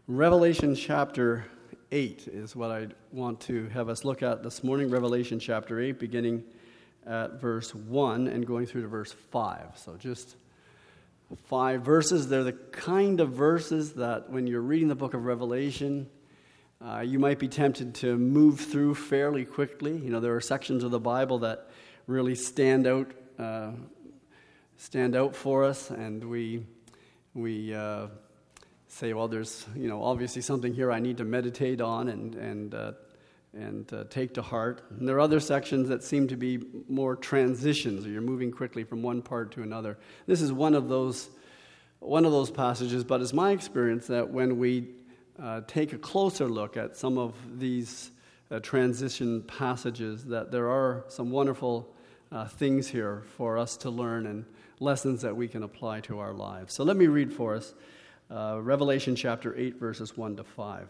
Revelation chapter 8 is what I want to have us look at this morning. Revelation chapter 8, beginning at verse 1 and going through to verse 5. So just 5 verses. They're the kind of verses that when you're reading the book of Revelation, you might be tempted to move through fairly quickly. You know, there are sections of the Bible that really stand out for us, and we say, well, there's obviously something here I need to meditate on and take to heart. And there are other sections that seem to be more transitions, or you're moving quickly from one part to another. This is one of those passages, but it's my experience that when we take a closer look at some of these transition passages, that there are some wonderful things here for us to learn and lessons that we can apply to our lives. So let me read for us Revelation chapter 8, verses 1 to 5.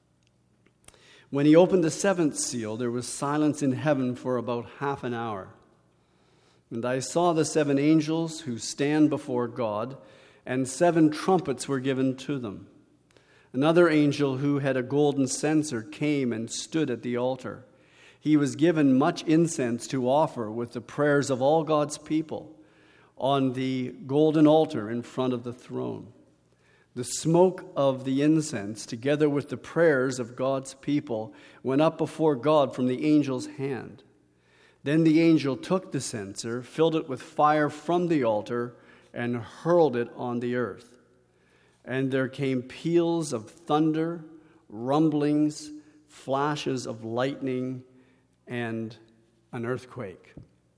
When he opened the seventh seal, there was silence in heaven for about half an hour. And I saw the 7 angels who stand before God, and 7 trumpets were given to them. Another angel who had a golden censer came and stood at the altar. He was given much incense to offer with the prayers of all God's people on the golden altar in front of the throne. The smoke of the incense, together with the prayers of God's people, went up before God from the angel's hand. Then the angel took the censer, filled it with fire from the altar, and hurled it on the earth. And there came peals of thunder, rumblings, flashes of lightning, and an earthquake.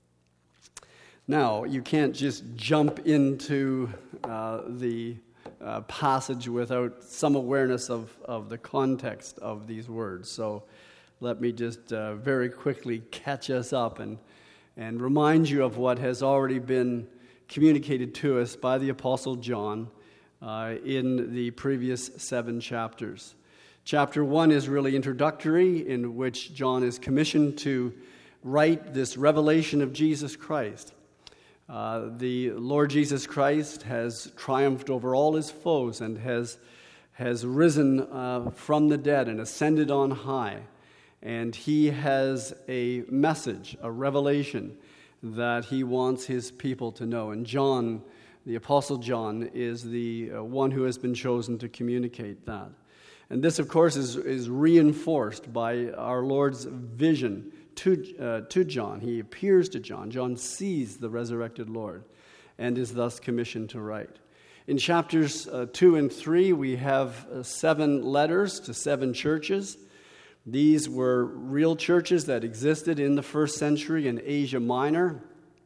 Now, you can't just jump into the passage without some awareness of the context of these words. So let me just very quickly catch us up and remind you of what has already been communicated to us by the Apostle John in the previous 7 chapters. Chapter 1 is really introductory, in which John is commissioned to write this revelation of Jesus Christ. The Lord Jesus Christ has triumphed over all his foes and has risen from the dead and ascended on high. And he has a message, a revelation that he wants his people to know. And John, the Apostle John, is the one who has been chosen to communicate that. And this, of course, is reinforced by our Lord's vision to John. He appears to John. John sees the resurrected Lord and is thus commissioned to write. In chapters 2 and 3, we have 7 letters to 7 churches. These were real churches that existed in the first century in Asia Minor.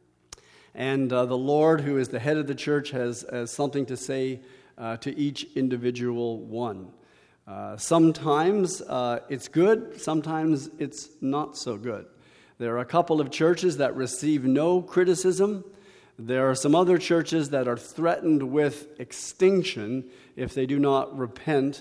And the Lord, who is the head of the church, has something to say to each individual one. Sometimes it's good, sometimes it's not so good. There are a couple of churches that receive no criticism. There are some other churches that are threatened with extinction if they do not repent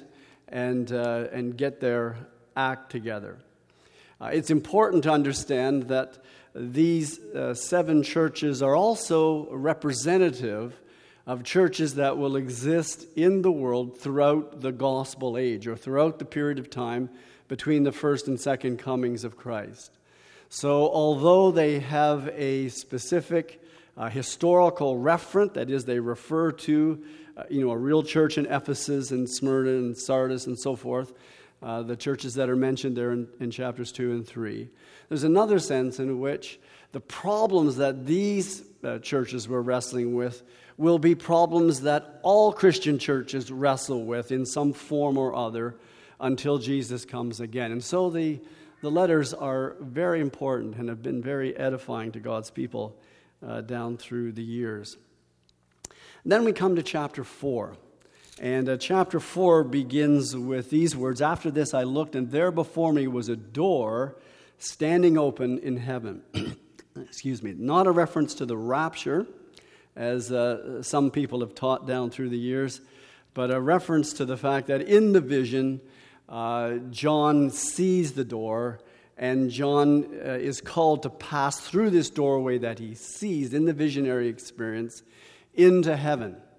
and get their act together. It's important to understand that these 7 churches are also representative of churches that will exist in the world throughout the gospel age, or throughout the period of time between the first and second comings of Christ. So although they have a specific historical referent, that is, they refer to a real church in Ephesus and Smyrna and Sardis and so forth, the churches that are mentioned there in chapters 2 and 3, there's another sense in which the problems that these churches were wrestling with will be problems that all Christian churches wrestle with in some form or other until Jesus comes again. And so the letters are very important and have been very edifying to God's people down through the years. Then we come to chapter 4. And chapter 4 begins with these words: "After this I looked, and there before me was a door standing open in heaven." Excuse me. Not a reference to the rapture, as some people have taught down through the years, but a reference to the fact that in the vision, John sees the door, and John is called to pass through this doorway that he sees in the visionary experience into heaven,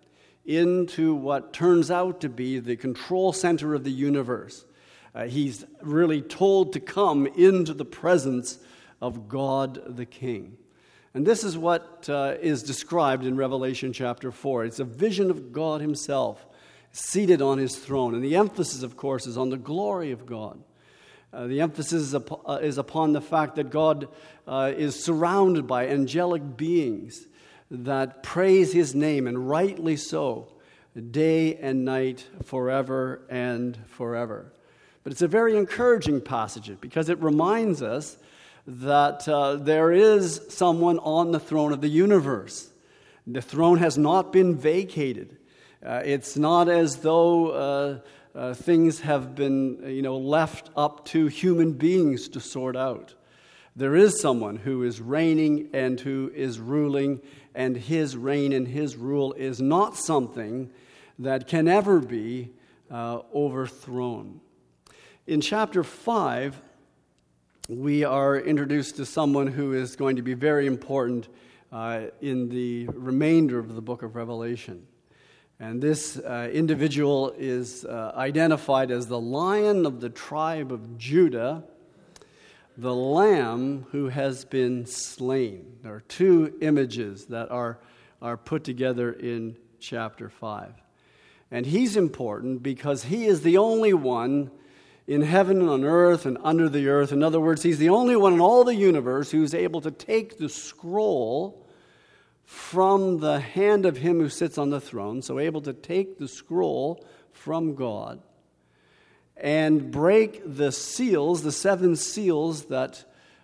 into what turns out to be the control center of the universe. He's really told to come into the presence of God the King. And this is what is described in Revelation chapter 4. It's a vision of God himself seated on his throne. And the emphasis, of course, is on the glory of God. The emphasis is upon the fact that God is surrounded by angelic beings that praise his name, and rightly so, day and night, forever and forever. But it's a very encouraging passage because it reminds us that there is someone on the throne of the universe. The throne has not been vacated. It's not as though things have been, left up to human beings to sort out. There is someone who is reigning and who is ruling, and his reign and his rule is not something that can ever be overthrown. In chapter 5, we are introduced to someone who is going to be very important in the remainder of the book of Revelation. And this individual is identified as the Lion of the tribe of Judah, the Lamb who has been slain. There are two images that are put together in chapter 5. And he's important because he is the only one in heaven and on earth and under the earth. In other words, he's the only one in all the universe who's able to take the scroll from the hand of him who sits on the throne, so able to take the scroll from God and break the seals, the 7 seals that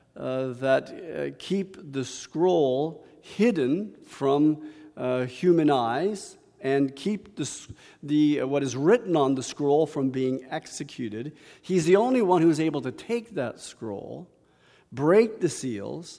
keep the scroll hidden from human eyes, and keep the what is written on the scroll from being executed. He's the only one who's able to take that scroll, break the seals,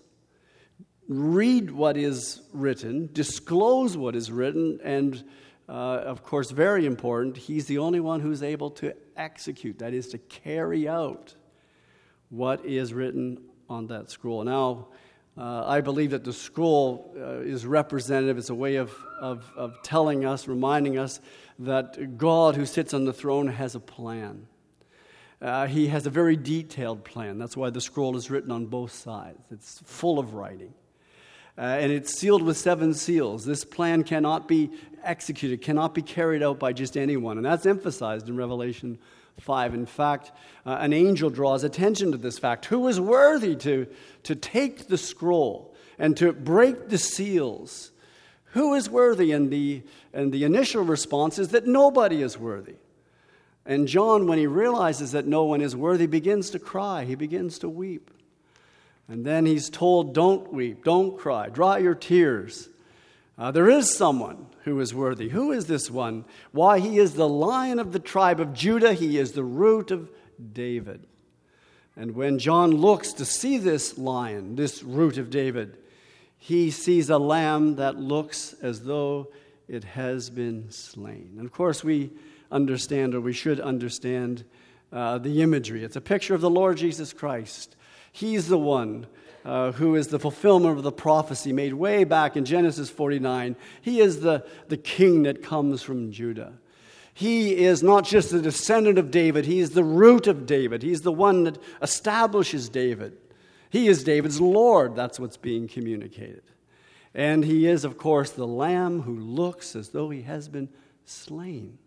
read what is written, disclose what is written, and, of course, very important, he's the only one who's able to execute, that is, to carry out what is written on that scroll. Now, I believe that the scroll is representative. It's a way of telling us, reminding us that God who sits on the throne has a plan. He has a very detailed plan. That's why the scroll is written on both sides. It's full of writing. And it's sealed with 7 seals. This plan cannot be executed, cannot be carried out by just anyone. And that's emphasized in Revelation 5. In fact, an angel draws attention to this fact. Who is worthy to take the scroll and to break the seals? Who is worthy? And the initial response is that nobody is worthy. And John, when he realizes that no one is worthy, begins to cry. He begins to weep. And then he's told, don't weep, don't cry, dry your tears. There is someone who is worthy. Who is this one? Why, he is the Lion of the tribe of Judah. He is the root of David. And when John looks to see this lion, this root of David, he sees a lamb that looks as though it has been slain. And of course, we understand, or we should understand, the imagery. It's a picture of the Lord Jesus Christ. He's the one who is the fulfillment of the prophecy made way back in Genesis 49. He is the king that comes from Judah. He is not just the descendant of David. He is the root of David. He's the one that establishes David. He is David's Lord. That's what's being communicated. And he is, of course, the Lamb who looks as though he has been slain.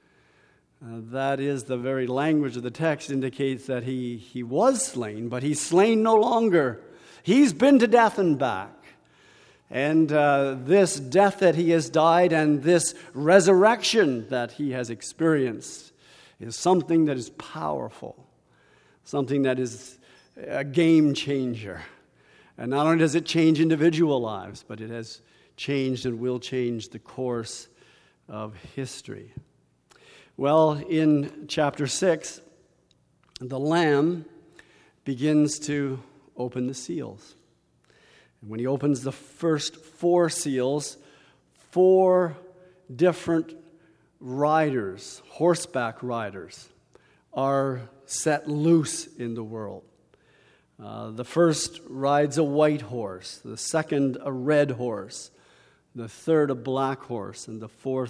That is, the very language of the text indicates that he was slain, but he's slain no longer. He's been to death and back. And this death that he has died and this resurrection that he has experienced is something that is powerful, something that is a game changer. And not only does it change individual lives, but it has changed and will change the course of history. Well, in chapter 6, the Lamb begins to open the seals. And when he opens the first 4 seals, 4 different riders, horseback riders, are set loose in the world. The first rides a white horse, the second a red horse, the third a black horse, and the fourth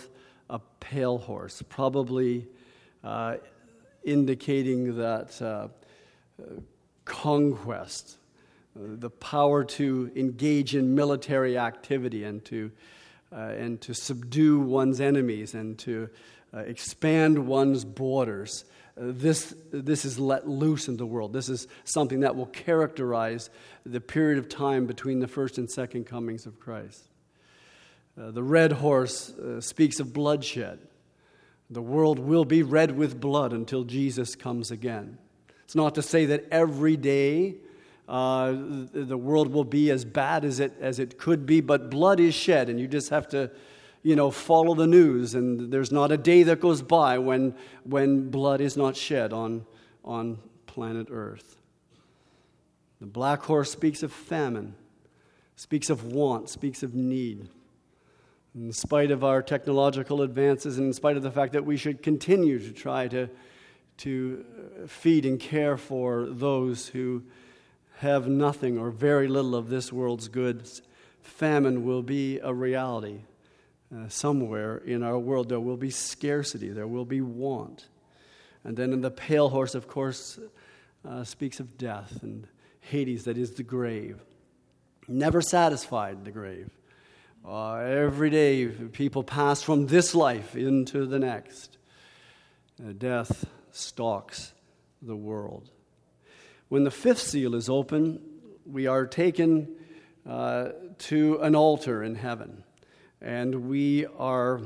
a pale horse, probably indicating that conquest, the power to engage in military activity and to subdue one's enemies and to expand one's borders. This is let loose in the world. This is something that will characterize the period of time between the first and second comings of Christ. The red horse speaks of bloodshed. The world will be red with blood until Jesus comes again. It's not to say that every day the world will be as bad as it could be, but blood is shed, and you just have to, follow the news. And there's not a day that goes by when blood is not shed on planet Earth. The black horse speaks of famine, speaks of want, speaks of need. In spite of our technological advances, and in spite of the fact that we should continue to try to feed and care for those who have nothing or very little of this world's goods, famine will be a reality. Somewhere in our world there will be scarcity, there will be want. And then in the pale horse, of course, speaks of death and Hades, that is the grave. Never satisfied, the grave. Every day people pass from this life into the next. Death stalks the world. When the fifth seal is open, we are taken to an altar in heaven. And we are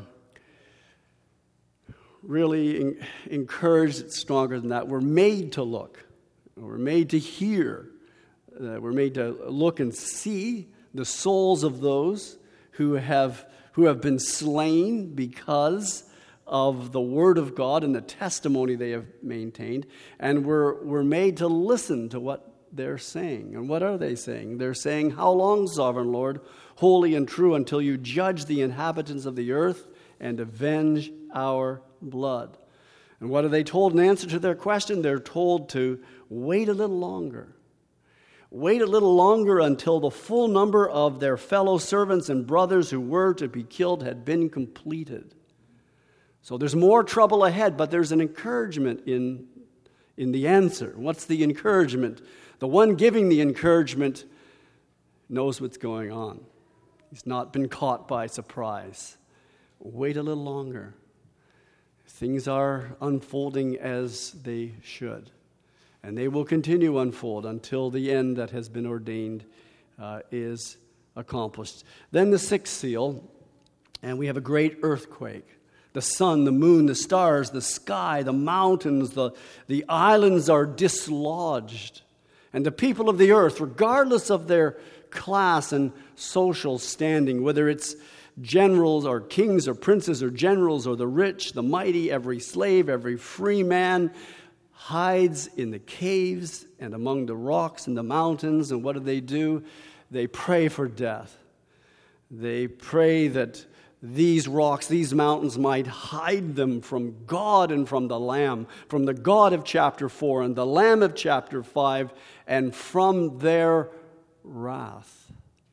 really encouraged, it's stronger than that. We're made to look. We're made to hear. We're made to look and see the souls of those who have been slain because of the Word of God and the testimony they have maintained. And we're made to listen to what they're saying. And what are they saying? They're saying, "How long, sovereign Lord, holy and true, until you judge the inhabitants of the earth and avenge our blood?" And what are they told in answer to their question? They're told to wait a little longer. Wait a little longer until the full number of their fellow servants and brothers who were to be killed had been completed. So there's more trouble ahead, but there's an encouragement in the answer. What's the encouragement? The one giving the encouragement knows what's going on. He's not been caught by surprise. Wait a little longer. Things are unfolding as they should. And they will continue to unfold until the end that has been ordained is accomplished. Then the sixth seal, and we have a great earthquake. The sun, the moon, the stars, the sky, the mountains, the islands are dislodged. And the people of the earth, regardless of their class and social standing, whether it's generals or kings or princes or generals or the rich, the mighty, every slave, every free man, hides in the caves and among the rocks and the mountains. And what do? They pray for death. They pray that these rocks, these mountains might hide them from God and from the Lamb, from the God of chapter 4 and the Lamb of chapter 5, and from their wrath.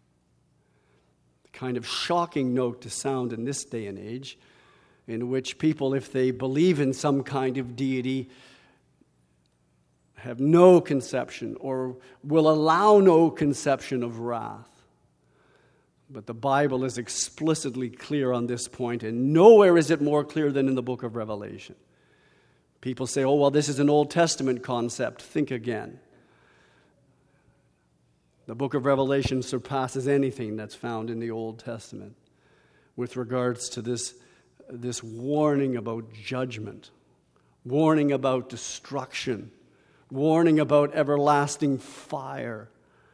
The kind of shocking note to sound in this day and age, in which people, if they believe in some kind of deity, have no conception or will allow no conception of wrath. But the Bible is explicitly clear on this point, and nowhere is it more clear than in the book of Revelation. People say, "Oh, well, this is an Old Testament concept." Think again. The book of Revelation surpasses anything that's found in the Old Testament with regards to this warning about judgment, warning about destruction, warning about everlasting fire.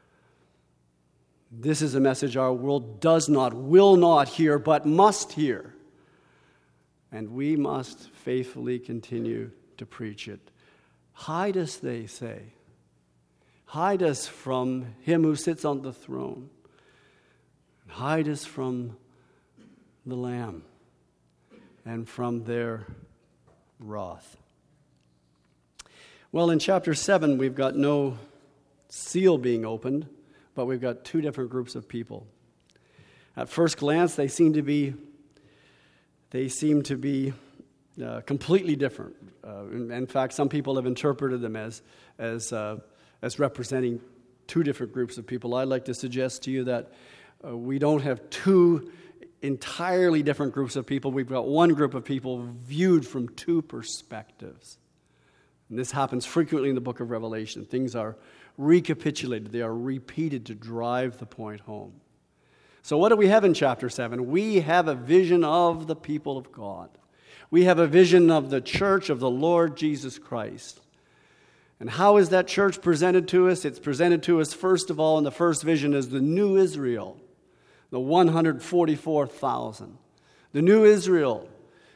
This is a message our world will not hear, but must hear. And we must faithfully continue to preach it. Hide us, they say. Hide us from him who sits on the throne. Hide us from the Lamb and from their wrath. Well, in chapter 7, we've got no seal being opened, but we've got two different groups of people. At first glance, they seem to be they seem to be completely different. In fact, some people have interpreted them as representing two different groups of people. I'd like to suggest to you that we don't have two entirely different groups of people. We've got one group of people viewed from two perspectives. And this happens frequently in the book of Revelation. Things are recapitulated. They are repeated to drive the point home. So what do we have in chapter 7? We have a vision of the people of God. We have a vision of the church of the Lord Jesus Christ. And how is that church presented to us? It's presented to us, first of all, in the first vision as the new Israel, the 144,000. The new Israel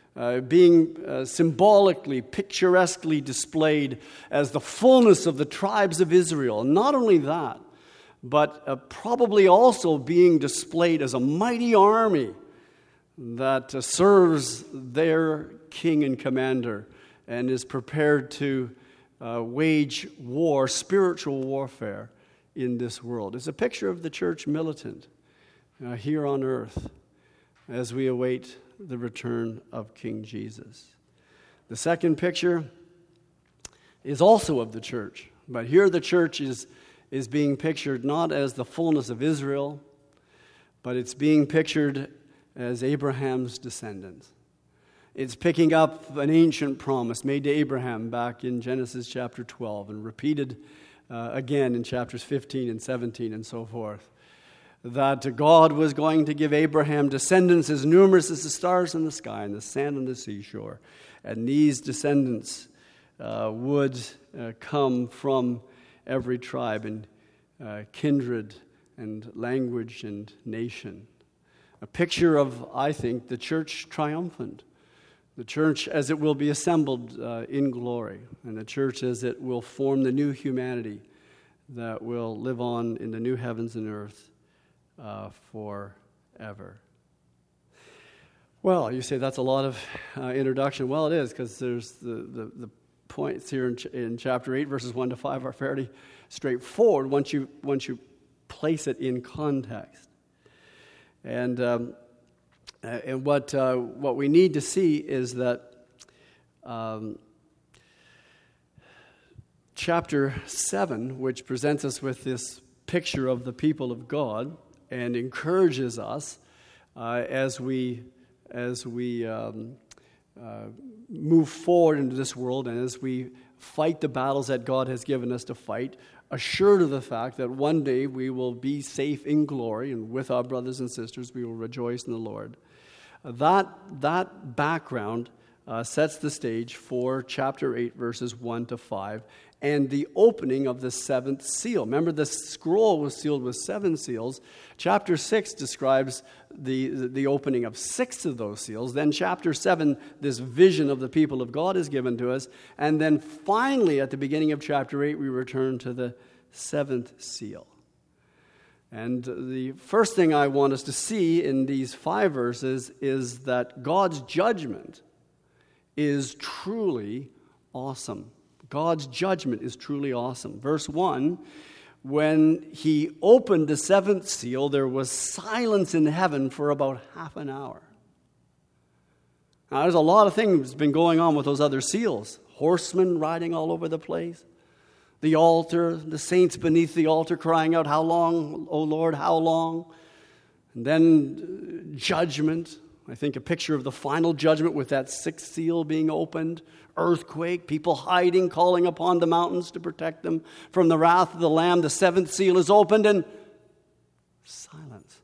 being symbolically, picturesquely displayed as the fullness of the tribes of Israel. And not only that, but probably also being displayed as a mighty army that serves their king and commander and is prepared to wage war, spiritual warfare in this world. It's a picture of the church militant here on earth as we await the return of King Jesus. The second picture is also of the church, but here the church is being pictured not as the fullness of Israel, but it's being pictured as Abraham's descendants. It's picking up an ancient promise made to Abraham back in Genesis chapter 12 and repeated again in chapters 15 and 17 and so forth, that God was going to give Abraham descendants as numerous as the stars in the sky and the sand on the seashore. And these descendants would come from every tribe and kindred and language and nation. A picture of, I think, the church triumphant. The church as it will be assembled in glory. And the church as it will form the new humanity that will live on in the new heavens and earth forever. Well, you say that's a lot of introduction. Well, it is, because there's the points here in chapter 8, verses 1 to 5 are fairly straightforward once you place it in context. And what we need to see is that chapter 7, which presents us with this picture of the people of God and encourages us as we move forward into this world and as we fight the battles that God has given us to fight, assured of the fact that one day we will be safe in glory, and with our brothers and sisters we will rejoice in the Lord. That background sets the stage for chapter 8, verses 1 to 5, and the opening of the seventh seal. Remember, the scroll was sealed with 7 seals. Chapter 6 describes the opening of 6 of those seals. Then chapter 7, this vision of the people of God is given to us. And then finally, at the beginning of chapter 8, we return to the 7th seal. And the first thing I want us to see in these 5 verses is that God's judgment is truly awesome. God's judgment is truly awesome. Verse 1, when he opened the 7th seal, there was silence in heaven for about half an hour. Now, there's a lot of things been going on with those other seals. Horsemen riding all over the place. The altar, the saints beneath the altar crying out, "How long, O Lord, how long?" And then judgment. I think a picture of the final judgment with that 6th seal being opened. Earthquake, people hiding, calling upon the mountains to protect them from the wrath of the Lamb. The 7th seal is opened and silence.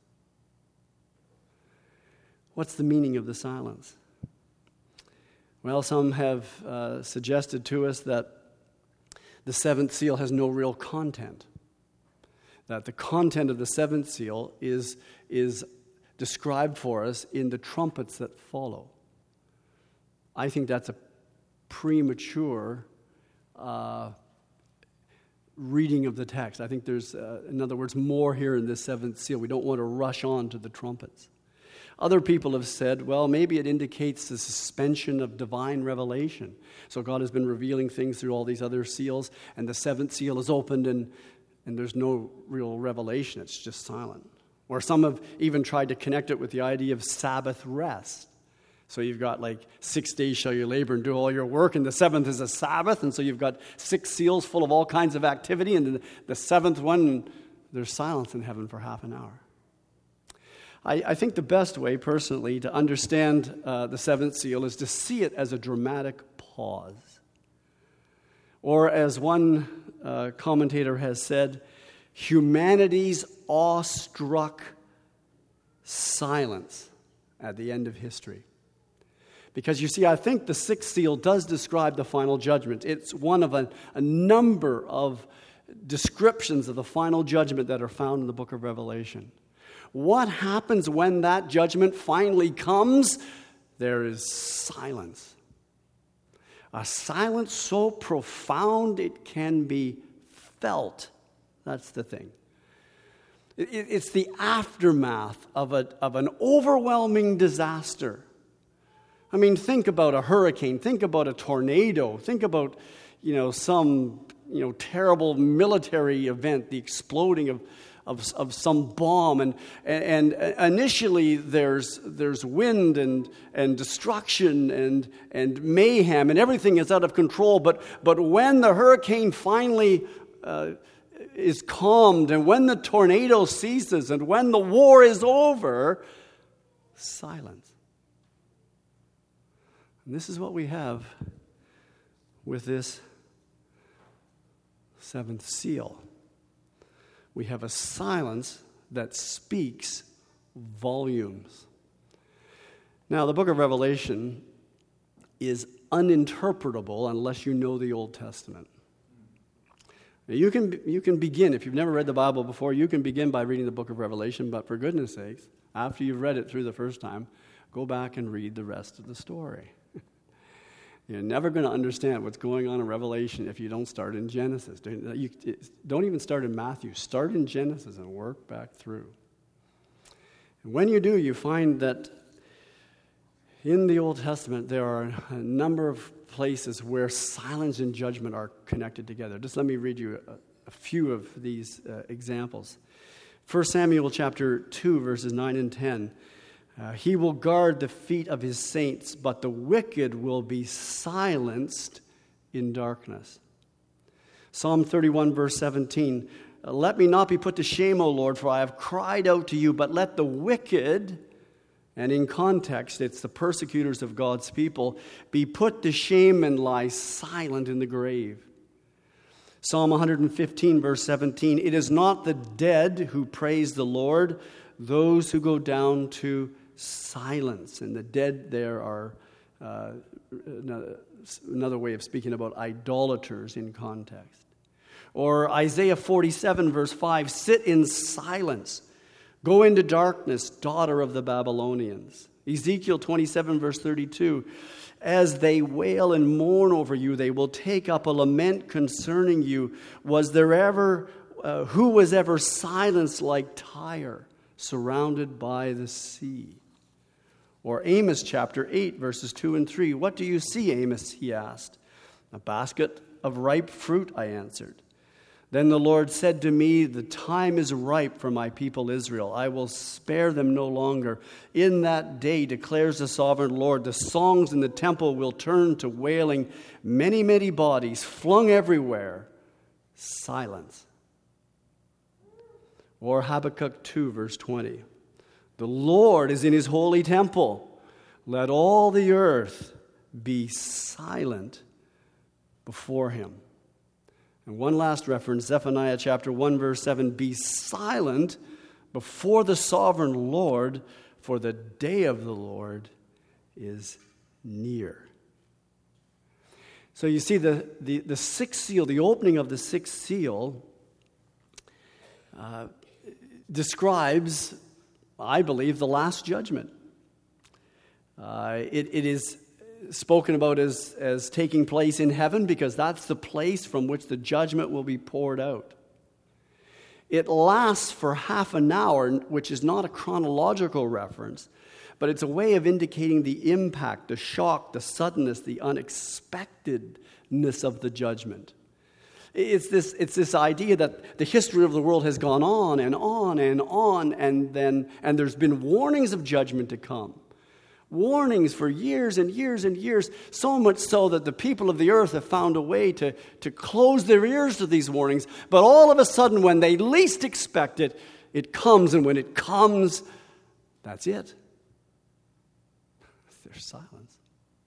What's the meaning of the silence? Well, some have suggested to us that the 7th seal has no real content. That the content of the 7th seal is described for us in the trumpets that follow. I think that's a premature reading of the text. I think there's, in other words, more here in this 7th seal. We don't want to rush on to the trumpets. Other people have said, well, maybe it indicates the suspension of divine revelation. So God has been revealing things through all these other seals, and the 7th seal is opened, and there's no real revelation. It's just silent. Or some have even tried to connect it with the idea of Sabbath rest. So you've got 6 days shall you labor and do all your work, and the seventh is a Sabbath, and so you've got 6 seals full of all kinds of activity, and the seventh one, there's silence in heaven for half an hour. I think the best way, personally, to understand the seventh seal is to see it as a dramatic pause. Or as one commentator has said, humanity's awestruck silence at the end of history. Because you see, I think the sixth seal does describe the final judgment. It's one of a number of descriptions of the final judgment that are found in the book of Revelation. What happens when that judgment finally comes? There is silence. A silence so profound it can be felt. That's the thing. It's the aftermath of an overwhelming disaster. I mean, think about a hurricane. Think about a tornado. Think about, some, terrible military event, the exploding of some bomb. And initially there's wind and destruction and mayhem, and everything is out of control. But when the hurricane finally is calmed, and when the tornado ceases, and when the war is over, silence. And this is what we have with this seventh seal. We have a silence that speaks volumes. Now, the book of Revelation is uninterpretable unless you know the Old Testament. Now, you can begin, if you've never read the Bible before, you can begin by reading the book of Revelation, but for goodness sakes, after you've read it through the first time, go back and read the rest of the story. You're never going to understand what's going on in Revelation if you don't start in Genesis. Don't even start in Matthew. Start in Genesis and work back through. And when you do, you find that in the Old Testament there are a number of places where silence and judgment are connected together. Just let me read you a few of these examples. 1 Samuel chapter 2, verses 9 and 10. He will guard the feet of his saints, but the wicked will be silenced in darkness. Psalm 31, verse 17. Let me not be put to shame, O Lord, for I have cried out to you, but let the wicked, and in context, it's the persecutors of God's people, be put to shame and lie silent in the grave. Psalm 115, verse 17. It is not the dead who praise the Lord, those who go down to silence. And the dead there are another way of speaking about idolaters in context. Or Isaiah 47, verse 5, sit in silence. Go into darkness, daughter of the Babylonians. Ezekiel 27, verse 32, as they wail and mourn over you, they will take up a lament concerning you. Was there ever, who was ever silenced like Tyre, surrounded by the sea? Or Amos chapter 8, verses 2 and 3. What do you see, Amos? He asked. A basket of ripe fruit, I answered. Then the Lord said to me, the time is ripe for my people Israel. I will spare them no longer. In that day, declares the sovereign Lord, the songs in the temple will turn to wailing. Many, many bodies flung everywhere. Silence. Or Habakkuk 2, verse 20. The Lord is in his holy temple. Let all the earth be silent before him. And one last reference, Zephaniah chapter 1, verse 7. Be silent before the sovereign Lord, for the day of the Lord is near. So you see the sixth seal, the opening of the sixth seal, describes, I believe, the last judgment. It is spoken about as taking place in heaven because that's the place from which the judgment will be poured out. It lasts for half an hour, which is not a chronological reference, but it's a way of indicating the impact, the shock, the suddenness, the unexpectedness of the judgment. It's this idea that the history of the world has gone on and on and on, and there's been warnings of judgment to come. Warnings for years and years and years, so much so that the people of the earth have found a way to close their ears to these warnings. But all of a sudden, when they least expect it, it comes, and when it comes, that's it. There's silence.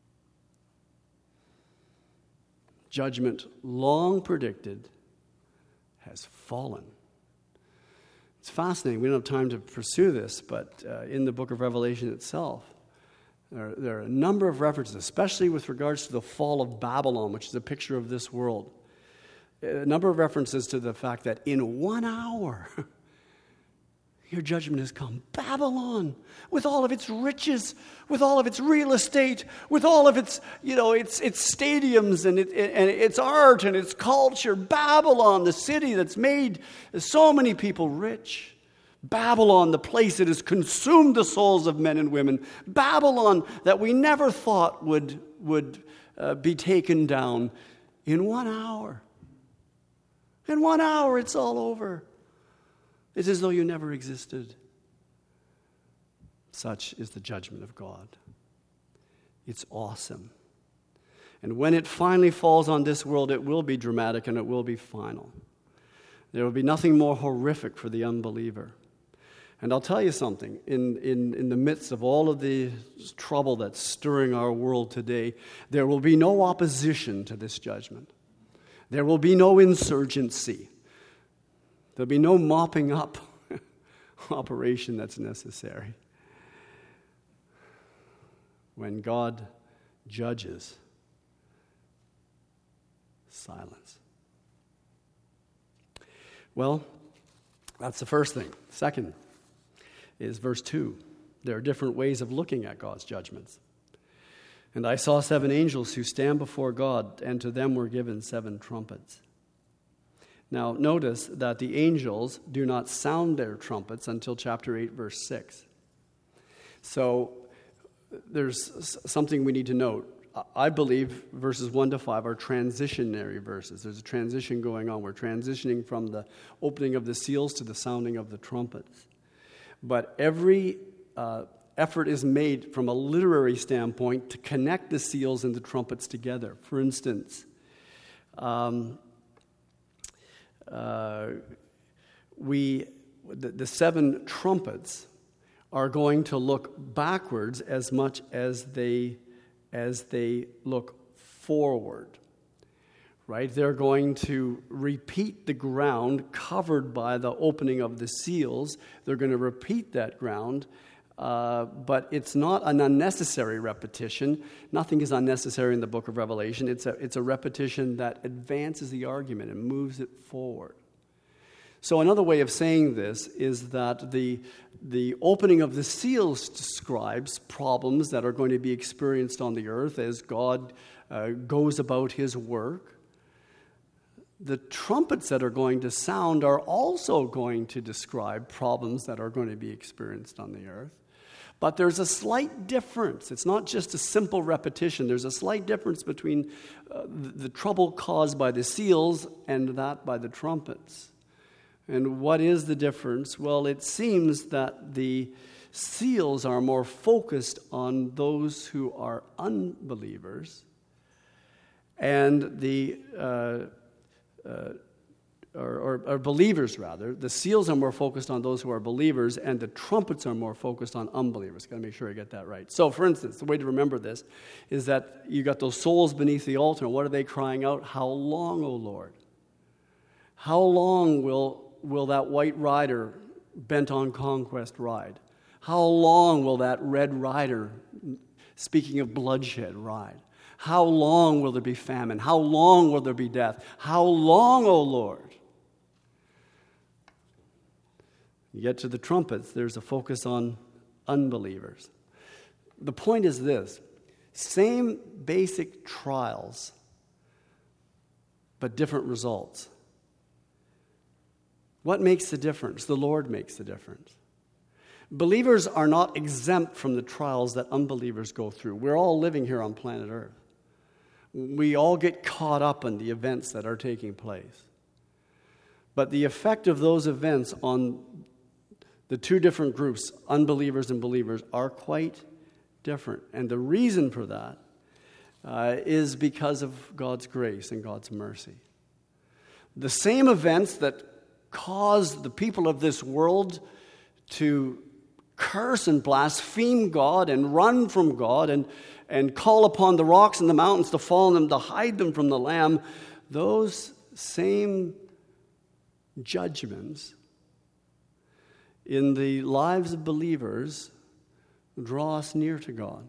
Judgment, long predicted, has fallen. It's fascinating. We don't have time to pursue this, but in the book of Revelation itself, there are a number of references, especially with regards to the fall of Babylon, which is a picture of this world. A number of references to the fact that in 1 hour, your judgment has come. Babylon, with all of its riches, with all of its real estate, with all of its, its stadiums and its art and its culture. Babylon, the city that's made so many people rich. Babylon, the place that has consumed the souls of men and women. Babylon, that we never thought would be taken down. In 1 hour. In 1 hour, it's all over. It's as though you never existed. Such is the judgment of God. It's awesome. And when it finally falls on this world, it will be dramatic and it will be final. There will be nothing more horrific for the unbeliever. And I'll tell you something, in the midst of all of the trouble that's stirring our world today, there will be no opposition to this judgment. There will be no insurgency. There'll be no mopping up operation that's necessary. When God judges, silence. Well, that's the first thing. Second is verse 2. There are different ways of looking at God's judgments. And I saw 7 angels who stand before God, and to them were given 7 trumpets. Now, notice that the angels do not sound their trumpets until chapter 8, verse 6. So, there's something we need to note. I believe verses 1 to 5 are transitionary verses. There's a transition going on. We're transitioning from the opening of the seals to the sounding of the trumpets. But every effort is made from a literary standpoint to connect the seals and the trumpets together. For instance, the 7 trumpets are going to look backwards as much as they look forward. Right? They're going to repeat the ground covered by the opening of the seals. They're going to repeat that ground, but it's not an unnecessary repetition. Nothing is unnecessary in the book of Revelation. It's a repetition that advances the argument and moves it forward. So another way of saying this is that the opening of the seals describes problems that are going to be experienced on the earth as God goes about his work. The trumpets that are going to sound are also going to describe problems that are going to be experienced on the earth. But there's a slight difference. It's not just a simple repetition. There's a slight difference between the trouble caused by the seals and that by the trumpets. And what is the difference? Well, it seems that the seals are more focused on those who are unbelievers, and or believers rather. The seals are more focused on those who are believers, and the trumpets are more focused on unbelievers. Got to make sure I get that right. So, for instance, the way to remember this is that you got those souls beneath the altar. What are they crying out? How long, O Lord? How long will that white rider bent on conquest ride? How long will that red rider, speaking of bloodshed, ride? How long will there be famine? How long will there be death? How long, O Lord? You get to the trumpets, there's a focus on unbelievers. The point is this: same basic trials, but different results. What makes the difference? The Lord makes the difference. Believers are not exempt from the trials that unbelievers go through. We're all living here on planet Earth. We all get caught up in the events that are taking place. But the effect of those events on the two different groups, unbelievers and believers, are quite different. And the reason for that is because of God's grace and God's mercy. The same events that caused the people of this world to curse and blaspheme God and run from God and call upon the rocks and the mountains to fall on them, to hide them from the Lamb, those same judgments in the lives of believers draw us near to God.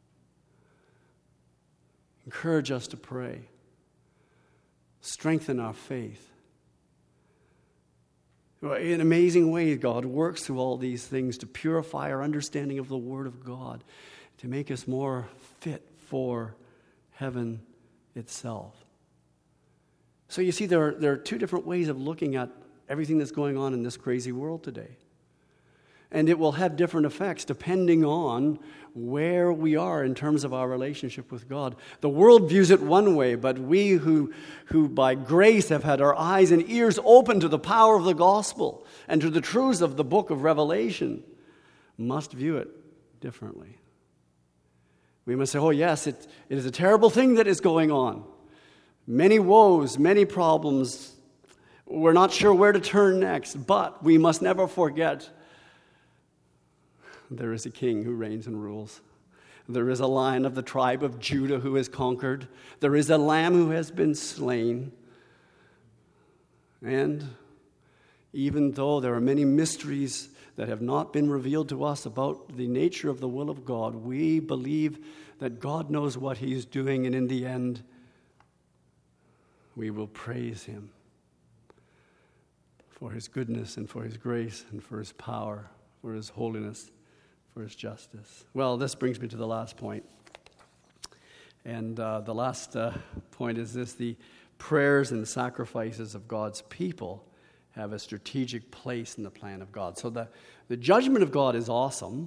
Encourage us to pray. Strengthen our faith. In amazing ways, God works through all these things to purify our understanding of the Word of God, to make us more fit for heaven itself. So you see, there are two different ways of looking at everything that's going on in this crazy world today. And it will have different effects depending on where we are in terms of our relationship with God. The world views it one way, but we who by grace have had our eyes and ears open to the power of the gospel and to the truths of the book of Revelation must view it differently. We must say, oh yes, it is a terrible thing that is going on. Many woes, many problems. We're not sure where to turn next, but we must never forget there is a king who reigns and rules. There is a Lion of the tribe of Judah who has conquered. There is a Lamb who has been slain. And even though there are many mysteries that have not been revealed to us about the nature of the will of God, we believe that God knows what He's doing, and in the end, we will praise Him for His goodness and for His grace and for His power, for His holiness, for His justice. Well, this brings me to the last point. And the last point is this: the prayers and sacrifices of God's people have a strategic place in the plan of God. So the judgment of God is awesome.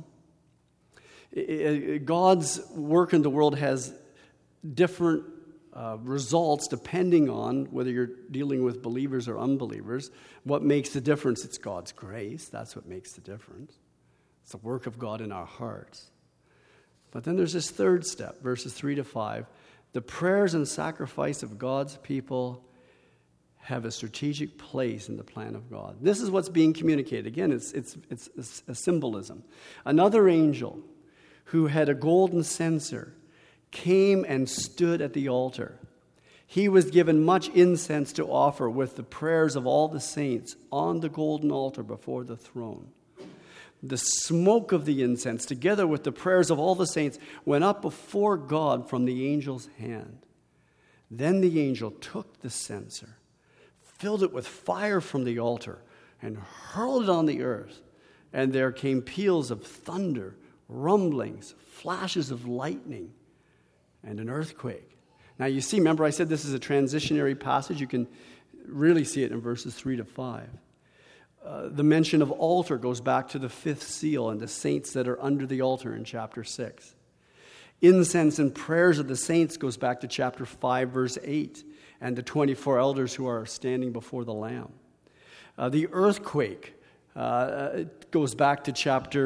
God's work in the world has different results depending on whether you're dealing with believers or unbelievers. What makes the difference? It's God's grace. That's what makes the difference. It's the work of God in our hearts. But then there's this third step, verses 3 to 5. The prayers and sacrifice of God's people have a strategic place in the plan of God. This is what's being communicated. Again, it's a symbolism. Another angel who had a golden censer came and stood at the altar. He was given much incense to offer with the prayers of all the saints on the golden altar before the throne. The smoke of the incense, together with the prayers of all the saints, went up before God from the angel's hand. Then the angel took the censer, filled it with fire from the altar, and hurled it on the earth. And there came peals of thunder, rumblings, flashes of lightning, and an earthquake. Now you see, remember I said this is a transitionary passage. You can really see it in verses 3 to 5. The mention of altar goes back to the fifth seal and the saints that are under the altar in chapter 6. Incense and prayers of the saints goes back to chapter 5, verse 8, and the 24 elders who are standing before the Lamb. The earthquake goes back to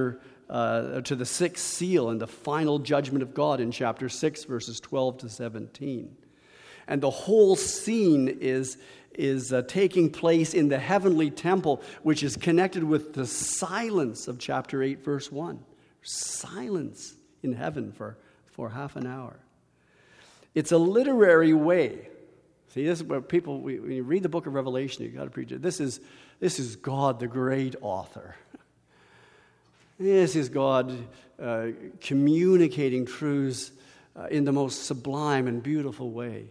to the sixth seal and the final judgment of God in chapter 6, verses 12 to 17. And the whole scene is taking place in the heavenly temple, which is connected with the silence of chapter 8, verse 1. Silence in heaven for half an hour. It's a literary way. See, this is where people, when you read the book of Revelation, you've got to preach it. This is God, the great author. This is God communicating truths in the most sublime and beautiful way.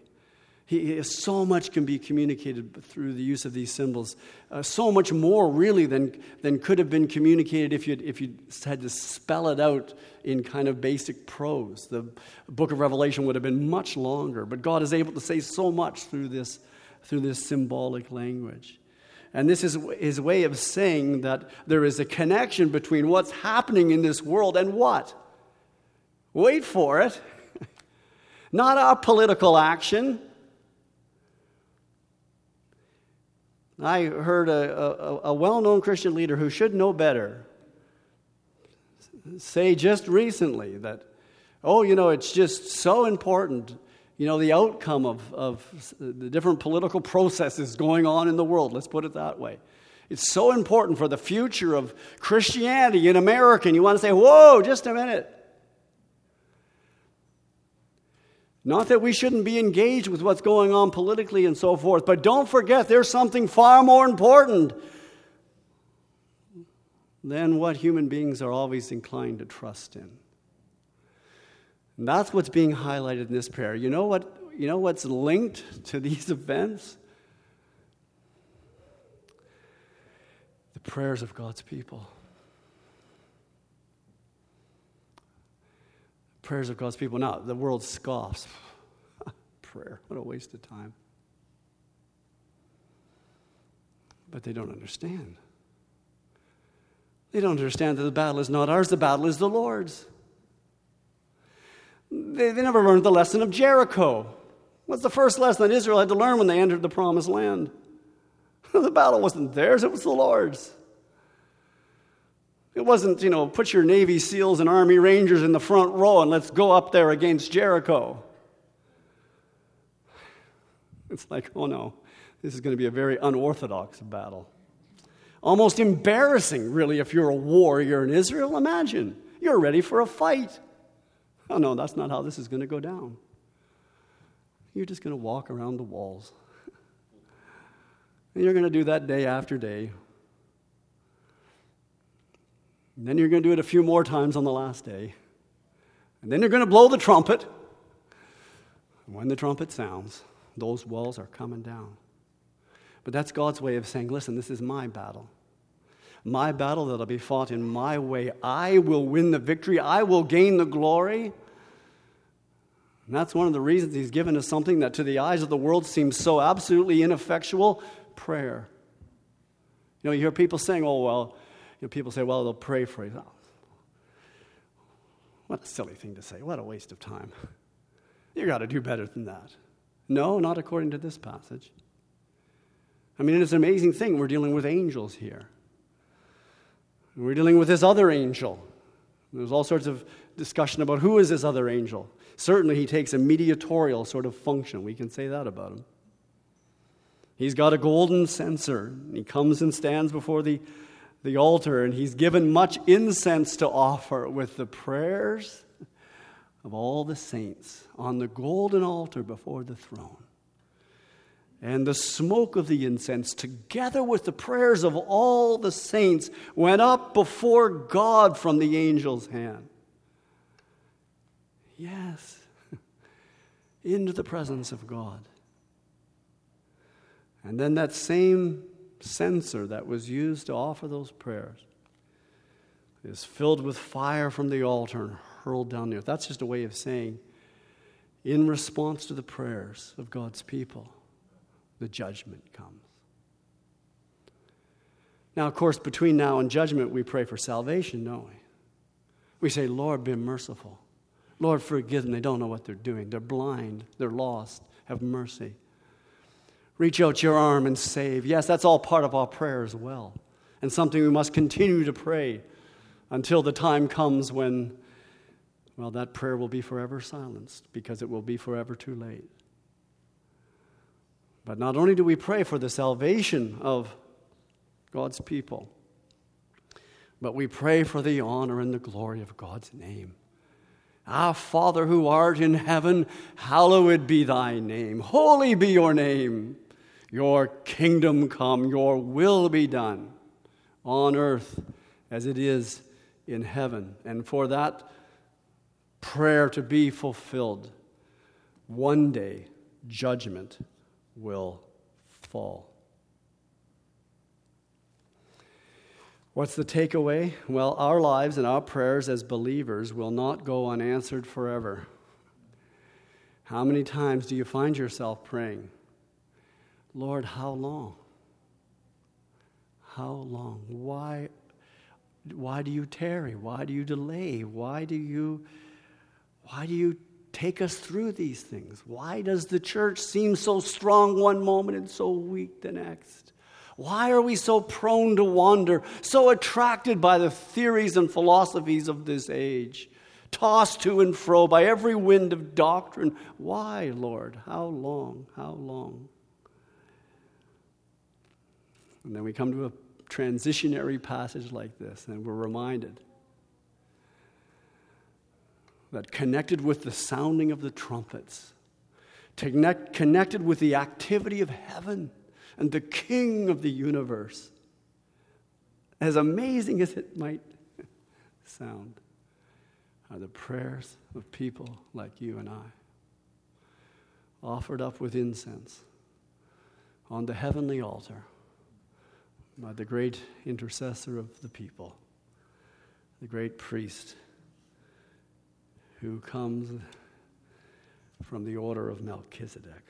So much can be communicated through the use of these symbols. So much more, really, than could have been communicated if you had to spell it out in kind of basic prose. The book of Revelation would have been much longer, but God is able to say so much through this symbolic language. And this is His way of saying that there is a connection between what's happening in this world and what? Wait for it. Not our political action. I heard a well-known Christian leader who should know better say just recently that Oh, it's just so important. The outcome of the different political processes going on in the world, let's put it that way. It's so important for the future of Christianity in America. And you want to say, whoa, just a minute. Not that we shouldn't be engaged with what's going on politically and so forth, but don't forget there's something far more important than what human beings are always inclined to trust in. And that's what's being highlighted in this prayer. You know what's linked to these events? The prayers of God's people. Prayers of God's people. Now, the world scoffs. Prayer, what a waste of time. But they don't understand. They don't understand that the battle is not ours, the battle is the Lord's. They never learned the lesson of Jericho. What's the first lesson that Israel had to learn when they entered the promised land? The battle wasn't theirs, it was the Lord's. It wasn't, put your Navy SEALs and Army Rangers in the front row and let's go up there against Jericho. It's like, oh no, this is going to be a very unorthodox battle. Almost embarrassing, really, if you're a warrior in Israel. Imagine, you're ready for a fight. Oh no, that's not how this is going to go down. You're just going to walk around the walls. And you're going to do that day after day. And then you're going to do it a few more times on the last day. And then you're going to blow the trumpet. And when the trumpet sounds, those walls are coming down. But that's God's way of saying, listen, this is my battle. My battle that'll be fought in my way. I will win the victory. I will gain the glory. And that's one of the reasons he's given us something that to the eyes of the world seems so absolutely ineffectual, prayer. You hear people saying, people say, well, they'll pray for you. Oh, what a silly thing to say. What a waste of time. You got to do better than that. No, not according to this passage. It's an amazing thing. We're dealing with angels here. We're dealing with this other angel. There's all sorts of discussion about who is this other angel. Certainly he takes a mediatorial sort of function. We can say that about him. He's got a golden censer. He comes and stands before the altar, and he's given much incense to offer with the prayers of all the saints on the golden altar before the throne. And the smoke of the incense, together with the prayers of all the saints, went up before God from the angel's hand. Yes, into the presence of God. And then that same censer that was used to offer those prayers is filled with fire from the altar and hurled down the earth. That's just a way of saying, in response to the prayers of God's people, the judgment comes. Now, of course, between now and judgment, we pray for salvation, don't we? We say, Lord, be merciful. Lord, forgive them. They don't know what they're doing. They're blind. They're lost. Have mercy. Reach out your arm and save. Yes, that's all part of our prayer as well, and something we must continue to pray until the time comes when, that prayer will be forever silenced because it will be forever too late. But not only do we pray for the salvation of God's people, but we pray for the honor and the glory of God's name. Our Father who art in heaven, hallowed be thy name. Holy be your name. Your kingdom come, your will be done on earth as it is in heaven. And for that prayer to be fulfilled, one day judgment will fall. What's the takeaway? Well, our lives and our prayers as believers will not go unanswered forever. How many times do you find yourself praying, Lord, how long? How long? Why do you tarry? Why do you delay? Why do you take us through these things? Why does the church seem so strong one moment and so weak the next? Why are we so prone to wander, so attracted by the theories and philosophies of this age, tossed to and fro by every wind of doctrine. Why, Lord? How long? How long? And then we come to a transitionary passage like this, and we're reminded that connected with the sounding of the trumpets, connected with the activity of heaven and the King of the universe, as amazing as it might sound, are the prayers of people like you and I, offered up with incense on the heavenly altar by the great intercessor of the people, the great priest who comes from the order of Melchizedek.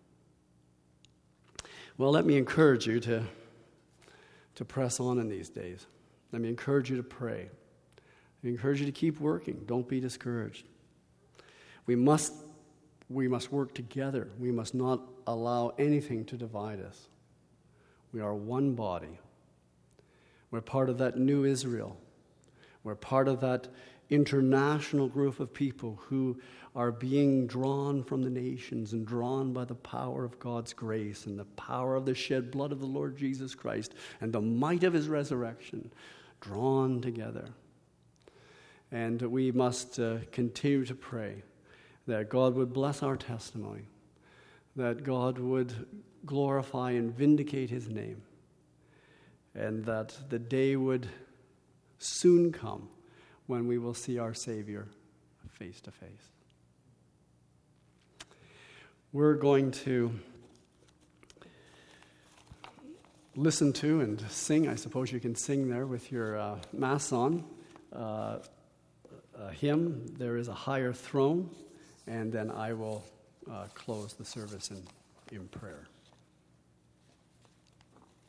Well, let me encourage you to press on in these days. Let me encourage you to pray. Let me encourage you to keep working. Don't be discouraged. We must work together. We must not allow anything to divide us. We are one body. We're part of that new Israel. We're part of that international group of people who are being drawn from the nations and drawn by the power of God's grace and the power of the shed blood of the Lord Jesus Christ and the might of his resurrection, drawn together. And we must continue to pray that God would bless our testimony, that God would glorify and vindicate his name, and that the day would soon come when we will see our Savior face to face. We're going to listen to and sing. I suppose you can sing there with your mass on. A hymn, There Is a Higher Throne, and then I will close the service in prayer.